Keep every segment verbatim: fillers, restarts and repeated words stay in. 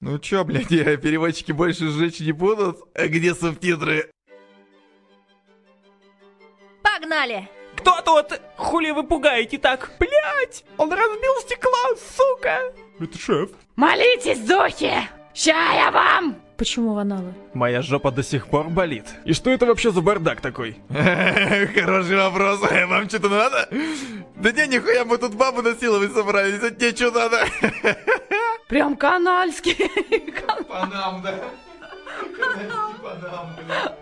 Ну чё, блядь, переводчики больше сжечь не будут? А где субтитры? Погнали! Кто тут? Хули вы пугаете так? Блять! Он разбил стекло, сука! Это шеф. Молитесь, духи! Ща я вам! Почему в аналы? Моя жопа до сих пор болит. И что это вообще за бардак такой? Хороший вопрос. Вам что-то надо? Да не, нихуя, мы тут бабу насиловать собрались. А тебе что надо? Прям канальский. Панам, да? Панам, бля.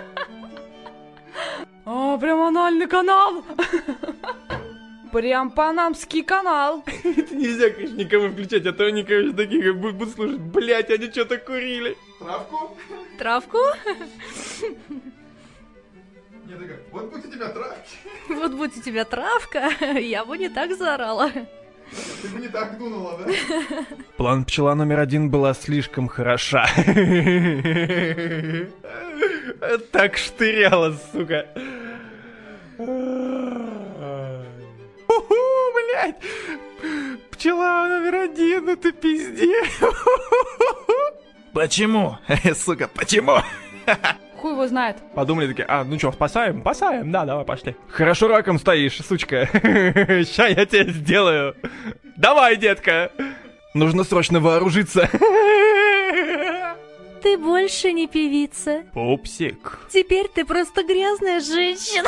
О, прям анальный канал. Прям панамский канал. Это нельзя, конечно, никому включать, а то они, конечно, такие будут, будут слушать. Блять, они что-то курили. Травку? Травку? Не, такая, вот будь у тебя травки. Вот будь у тебя травка, я бы не так заорала. Ты бы не так дунула, да? План пчела номер один была слишком хороша. Так штыряла, сука. Уху, блядь! Пчела номер один, это пиздец. Почему? Сука, почему? Хуй его знает. Подумали такие, а, ну что, спасаем? Спасаем, да, давай, пошли. Хорошо раком стоишь, сучка. Ща я тебе сделаю. Давай, детка. Нужно срочно вооружиться. Ты больше не певица. Пупсик. Теперь ты просто грязная женщина.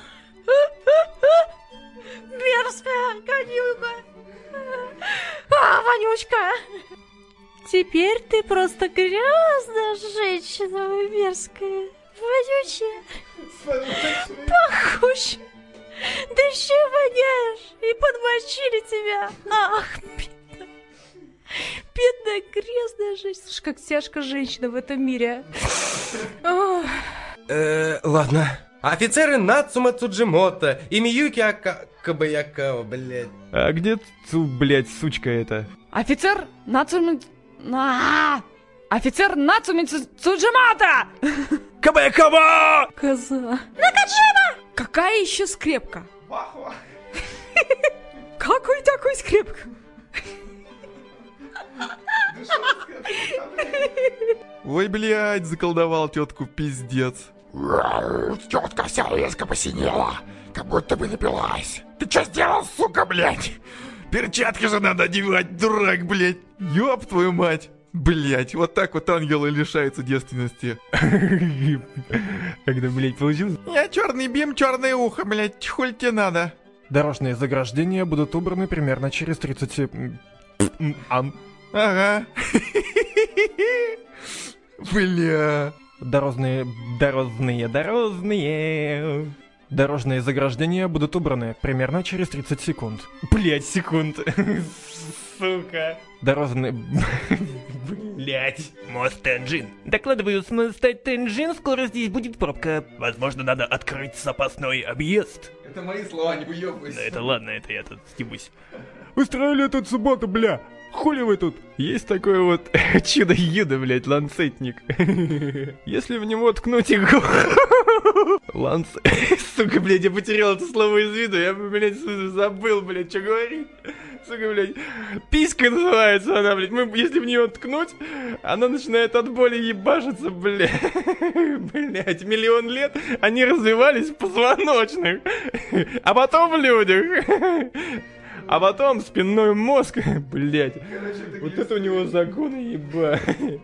Мерзкая гадюка. А, вонючка. Теперь ты просто грязная женщина, мерзкая, вонючая, пахучая. Да еще воняешь, и подмочили тебя. Ах, бедная, бедная грязная женщина. Слушай, как тяжко женщина в этом мире. Э, ладно. Офицеры Нацума Цуджимото и Миюки Ака... Кабаякао, блядь. А где цу, блядь, сучка эта? Офицер Нацуми... А! Офицер Нацуми Цуджимото! Кабаякава! Коза. Накаджима! Какая еще скрепка? Вахва. Какой такой скрепка? Ой, блядь, заколдовал тетку, пиздец. Тетка вся резко посинела, как будто бы напилась. Ты что сделал, сука, блядь? Перчатки же надо одевать, дурак, блядь. Ёб твою мать. Блядь, вот так вот ангелы лишаются девственности. Когда, блядь, получилось? Я черный бим, черное ухо, блядь, хуль тебе надо. Дорожные заграждения будут убраны примерно через тридцать... Ам. Ага. Бля. Дорожные... Дорожные... Дорожные... Дорожные заграждения будут убраны примерно через тридцать секунд. Блять, секунд. Сука. Дорожные... Блять. Мост Тенджин. Докладываю, с моста Тенджин скоро здесь будет пробка. Возможно, надо открыть запасной объезд. Это мои слова, не выебывайся. Да это ладно, это я тут стебусь. Устроили тут субботу, бля. Хули вы тут? Есть такое вот чудо-юдо, блядь, ланцетник. Если в него ткнуть иглу... Ланц... Сука, блядь, я потерял это слово из виду. Я, блядь, забыл, блядь, что говорить. Сука, блядь. Писька называется она, блядь. Мы, если в нее ткнуть, она начинает от боли ебашиться, блядь. Блядь, миллион лет они развивались в позвоночных. А потом в людях. А потом спинной мозг, блять, вот это у него законы, ебать.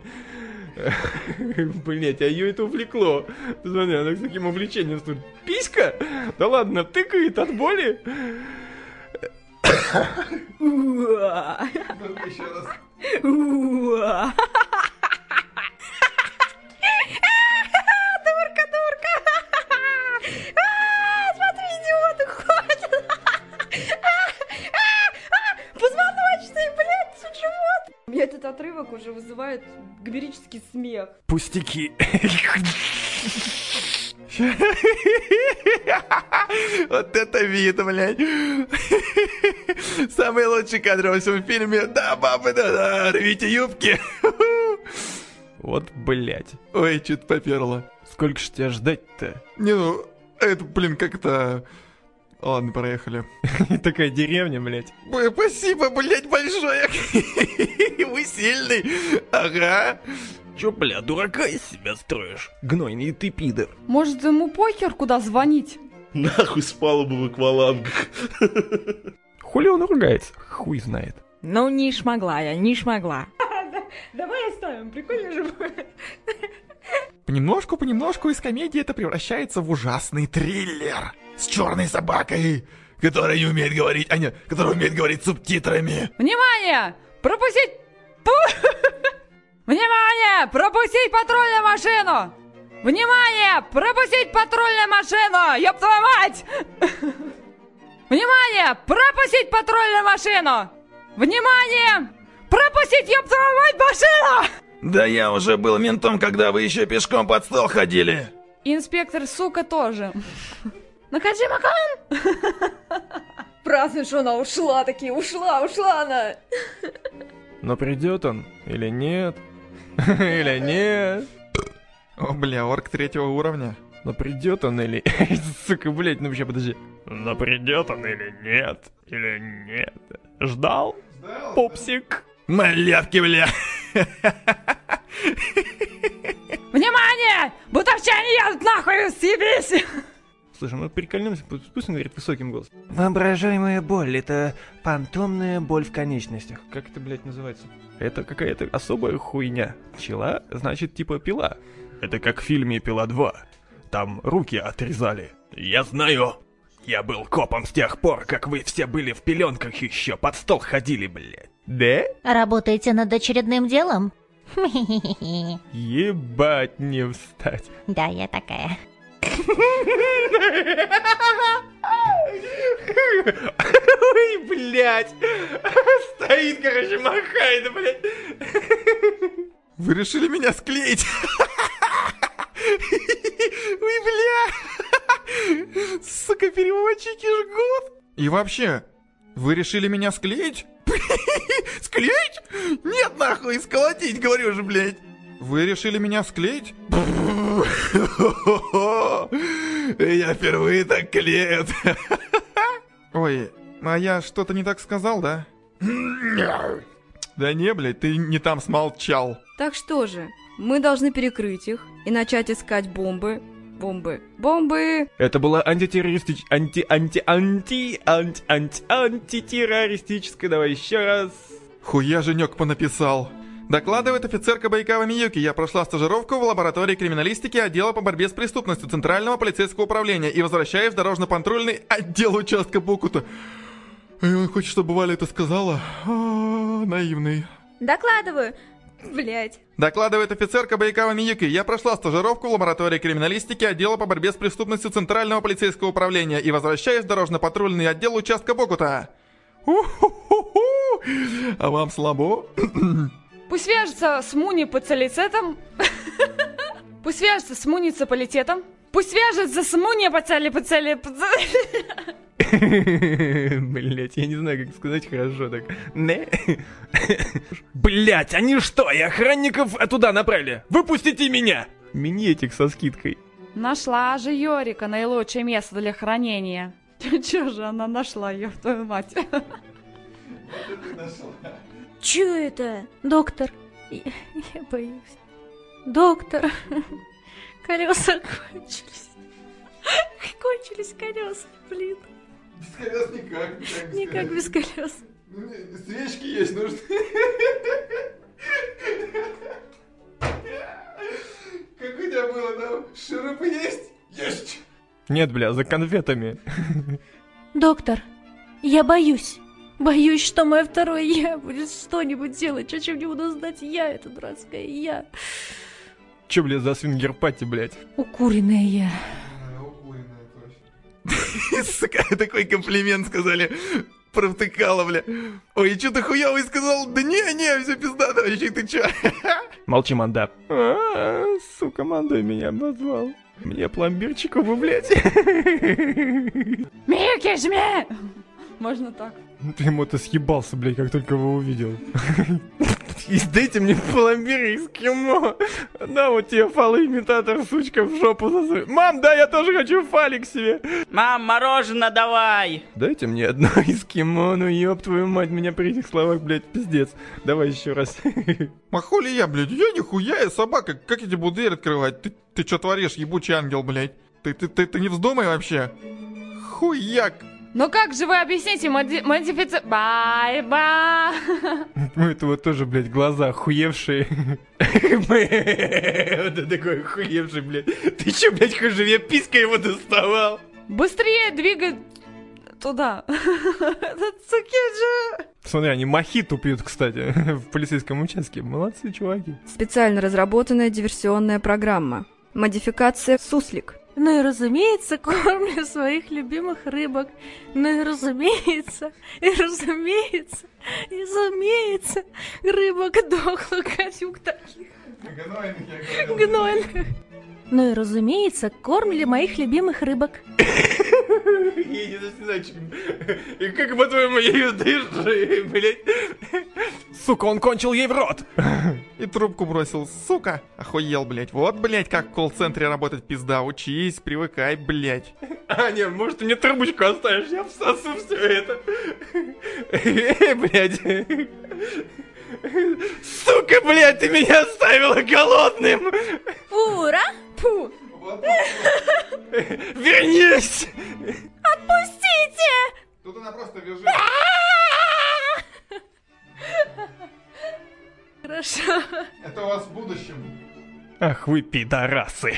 Блять, а ее это увлекло. Ты смотри, она с таким увлечением стоит. Писька? Да ладно, тыкает от боли. Еще раз. Дурка, дурка. Смотри, идиоты ходят. Позвоночный, блядь, сучевод. У меня этот отрывок уже вызывает гомерический смех. Пустяки. Вот это вид, блядь. Самый лучший кадр во всем фильме. Да, бабы, да, да, рвите юбки. Вот, блять. Ой, что-то поперло. Сколько ж тебя ждать-то? Не, ну, это, блин, как-то... Ладно, проехали. Такая деревня, блядь. Ой, спасибо, блядь, большое. Вы сильный. Ага. Чё, бля, дурака из себя строишь? Гнойный ты пидор. Может, ему похер, куда звонить? Нахуй с палубы в аквалангах. Хули он ругается? Хуй знает. Ну, не шмогла я, не шмогла. Давай оставим, прикольно же будет. Понемножку-понемножку из комедии это превращается в ужасный триллер. С черной собакой, которая не умеет говорить, а нет, которая умеет говорить субтитрами. Внимание! Пропустить... Пу- Внимание! Пропустить патрульную машину! Внимание! Пропустить патрульную машину! Ёб твою мать! Внимание! Пропустить патрульную машину! Внимание! Пропустить, ёб твою мать, машину! Да я уже был ментом, когда вы еще пешком под стол ходили. Инспектор, сука, тоже. Накажи, Макан! Празднуй, что она ушла, таки ушла, ушла она. Но придет он или нет? Или нет? О, бля, орк третьего уровня. Но придет он или... Сука, блядь, ну вообще, подожди. Но придет он или нет? Или нет? Ждал? Пупсик. Малявки, бля. Внимание! Бутовчане едут нахуй, съебись! Слушай, мы прикольнемся, пусть он говорит высоким голосом. Воображаемая боль — это фантомная боль в конечностях. Как это, блядь, называется? Это какая-то особая хуйня. Пчела значит типа пила. Это как в фильме «Пила два». Там руки отрезали. Я знаю. Я был копом с тех пор, как вы все были в пеленках еще под стол ходили, блядь. Да? Работаете над очередным делом? Ебать не встать. Да, я такая. Ой, блядь. Стоит, короче, махает, блядь. Вы решили меня склеить? Ой, бля. Сука, переводчики жгут. И вообще, вы решили меня склеить? Склеить? Нет, нахуй, сколотить, говорю же, блядь. Вы решили меня склеить? Я впервые так клеят. Ой, а я что-то не так сказал, да? Да не, блядь, ты не там смолчал. Так что же, мы должны перекрыть их и начать искать бомбы. Бомбы. Бомбы! Это была антитеррористич... Анти... Анти... Анти... Анти... Анти... Антитеррористическая. Давай еще раз. Хуя женек понаписал. Докладывает офицер Кабайкава Миюки. Я прошла стажировку в лаборатории криминалистики отдела по борьбе с преступностью Центрального полицейского управления и возвращаюсь в дорожно-патрульный отдел участка Бокута. И он хочет, чтобы Валя это сказала. А-а-а, наивный. Докладываю. Блять. Докладывает офицер Кабайкава Миюки. Я прошла стажировку в лаборатории криминалистики отдела по борьбе с преступностью Центрального полицейского управления и возвращаюсь в дорожно-патрульный отдел участка Бокута. У-ху-ху-ху. А вам слабо? Пусть свяжется с муниципалитетом. Пусть свяжется с муниципалитетом. Пусть свяжется с муниципалитетом. Блять, я не знаю, как сказать хорошо так. Не. Блять, они что, и охранников туда направили? Выпустите меня! Минетик со скидкой. Нашла же Йорика наилучшее место для хранения. Чё же она нашла, ёб твою мать? Чё это? Доктор, я, я боюсь. Доктор, колеса кончились. Кончились колеса, блин. Без колес никак. Никак, Никак без колес. Ну, свечки есть, нужны. Как у тебя было там? Шурупы есть? Есть. Нет, бля, за конфетами. Доктор, я боюсь. Боюсь, что мое второе я будет что-нибудь делать, о чем не буду знать я, это дурацкая я. Чё, бля, за свингер-пати, блядь? Укуренная я. Сука, такой комплимент сказали. Провтыкала, бля. Ой, что ты хуёвый сказал? Да не, не, все пиздато, вообще ты чё? Молчи, манда. А, сука, мандой меня обозвал. Мне пломбирчику бы, блядь. Миюки, жми! Можно так. Ты ему-то съебался, блядь, как только его увидел. Дайте мне пломбир из эскимо. На, вот тебе фалоимитатор, сучка, в жопу засунь. Мам, да, я тоже хочу фалик себе. Мам, мороженое давай. Дайте мне одно эскимо, ну ёб твою мать, меня при этих словах, блядь, пиздец. Давай еще раз. Махули я, блядь, я нихуя, я собака, как я тебе буду дверь открывать? Ты, ты что творишь, ебучий ангел, блядь? Ты, ты, ты, ты не вздумай вообще. Хуяк. Ну как же вы объясните моди- модифици... Бай-ба! У этого тоже, блядь, глаза охуевшие. Вот такой охуевший, блядь. Ты че, блядь, хуже, я писькой его доставал. Быстрее двигай туда. Этот Цукиджи. Смотри, они мохиту пьют, кстати, в полицейском участке. Молодцы, чуваки. Специально разработанная диверсионная программа. Модификация «Суслик». Ну и разумеется, кормлю своих любимых рыбок. Ну и разумеется, и разумеется, и разумеется, рыбок дохлых, гадюк таких. Гнойных. Ну и разумеется, кормили моих любимых рыбок. Я не знаю, и как, по-твоему, я ее дышу, блядь? Сука, он кончил ей в рот. И трубку бросил, сука. Охуел, блядь. Вот, блядь, как в колл-центре работать, пизда. Учись, привыкай, блядь. А, не, может, ты мне трубочку оставишь? Я всосу все это. Блядь. Сука, блядь, ты меня оставила голодным. Ура! Фу! Вернись! Отпустите! Тут она просто вяжет. Хорошо. Это у вас в будущем. Ах вы пидорасы.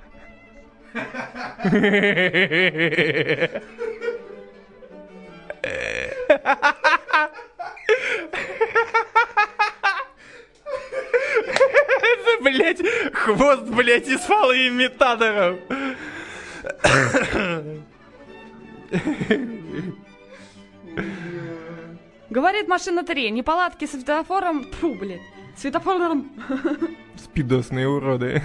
Это, блядь, хвост, блядь, из фалоимитаторов. Говорит машина три. Неполадки с светофором. Фу, блядь. Светофором. Спидосные уроды.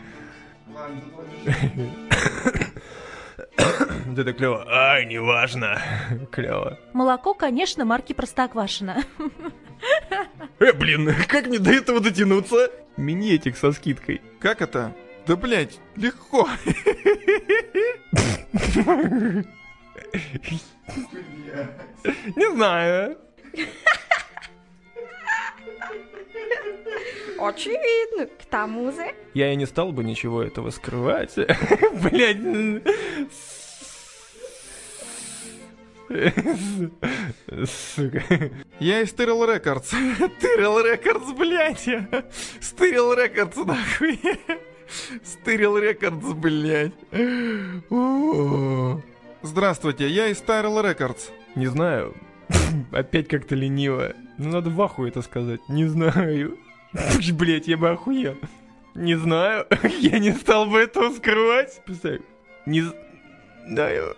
Это клево. Ай, неважно. Клево. Молоко, конечно, марки Простоквашино. Э, блин, как мне до этого дотянуться? Минетик со скидкой. Как это? Да, блядь, легко. Не знаю. Очевидно, к тому же. Я и не стал бы ничего этого скрывать. Блядь. Сука. Я из Тырил Рекордс. Тырил Рекордс, блядь. Стырил Рекордс, нахуй. Стырил Рекордс, блядь. О-о-о. Здравствуйте, я из Тырил Рекордс. Не знаю. Опять как-то лениво. Ну надо в ахуе это сказать. Не знаю. Блять, я бы охуел. Не знаю. Я не стал бы этого скрывать. Представь. Не знаю.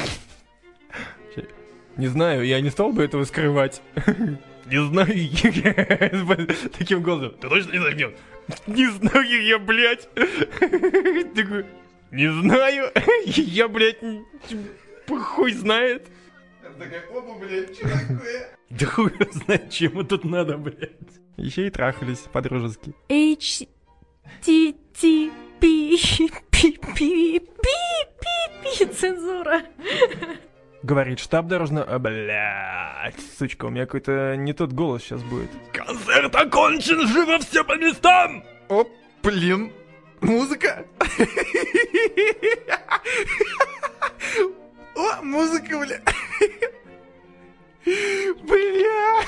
Не знаю, я не стал бы этого скрывать. Не знаю. Таким голосом. Ты точно не знаешь, где он? Не знаю я, блядь. Такой. Не знаю. Я, блядь, хуй знает. Такая, опа, блядь, что такое? Да хуй знает, чему тут надо, блядь. Еще и трахались по-дружески. H T T P P P P цензура. Говорит штаб дорожного... А, блядь, сучка, у меня какой-то не тот голос сейчас будет. Концерт окончен, живо все по местам! Оп, блин, музыка. О, музыка, бля. Бля.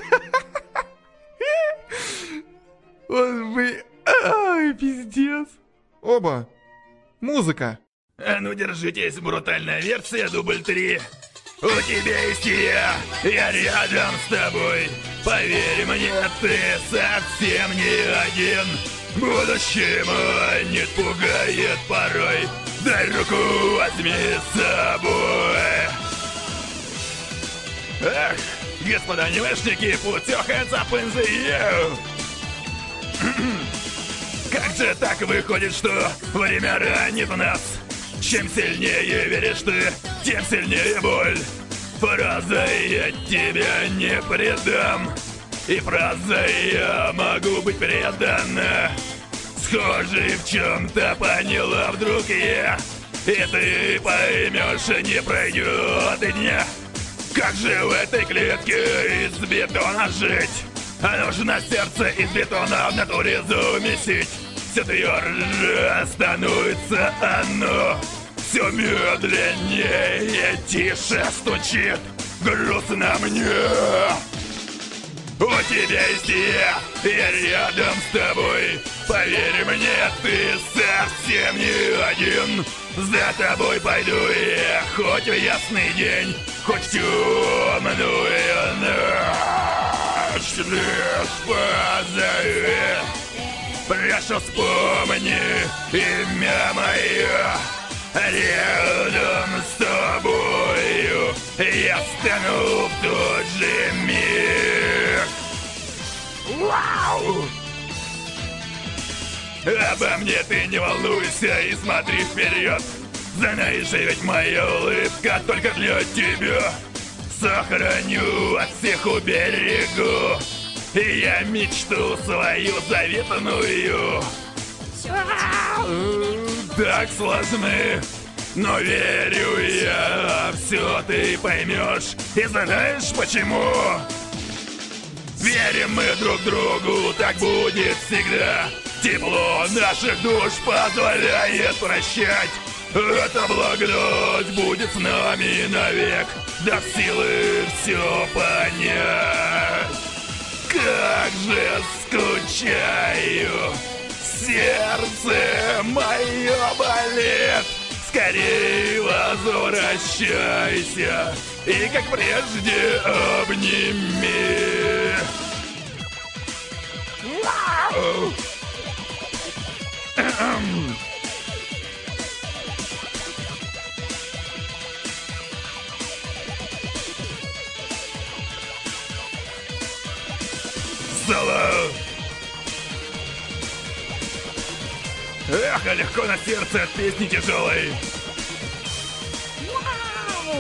Он, бля. Ай, пиздец. Оба. Музыка. А ну держитесь, брутальная версия, дубль три. У тебя есть я, я рядом с тобой. Поверь мне, ты совсем не один. Будущее манит, пугает порой. Дай руку, возьми с собой. Эх, господа анимешники, put your hands up in the air. Как же так выходит, что время ранит нас? Чем сильнее веришь ты, тем сильнее боль. Фраза «я тебя не предам» и фразой «я могу быть предана» схожи в чем-то, поняла вдруг я. И ты поймешь, не пройдет и дня. Как же в этой клетке из бетона жить? А нужно сердце из бетона в натуре замесить. Все тверже становится оно, все медленнее, тише стучит. Грустно мне. У тебя есть я, я рядом с тобой. Поверь мне, ты совсем не один. За тобой пойду я, хоть в ясный день, хоть в темную ночь. Лишь позови, прошу, вспомни имя мое. Рядом с тобою я стану в тот же миг. Вау! Обо мне ты не волнуйся и смотри вперед. Знаешь, ведь моя улыбка только для тебя. Сохраню, от всех уберегу. И я мечту свою заветную. Так сложны, но верю я, все ты поймешь. И знаешь почему? Верим мы друг другу, так будет всегда. Тепло наших душ позволяет прощать. Эта благодать будет с нами навек, до силы все понять. Как же скучаю, сердце мое болит. Скорей возвращайся и, как прежде, обними. Вау! Соло! Эх, а легко на сердце от песни тяжелой. Вау!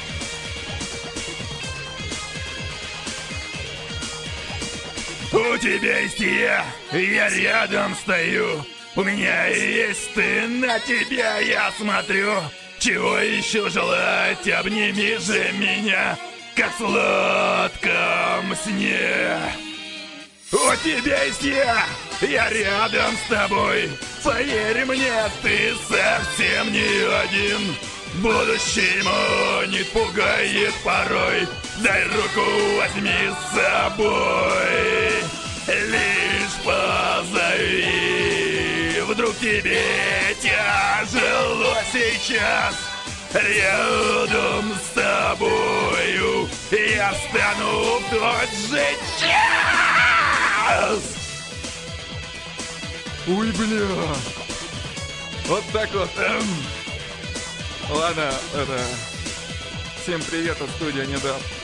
У тебя есть я, я рядом стою. У меня есть ты, на тебя я смотрю. Чего еще желать, обними же меня, как в сладком сне. У тебя есть я, я рядом с тобой. Поверь мне, ты совсем не один. Будущее манит, пугает порой. Дай руку, возьми с собой. Лишь позови, вдруг тебе тяжело сейчас. Рядом с тобою я стану в тот же час. Ой, бля. Вот так вот. Эм. Ладно, это... Всем привет от студии Недап.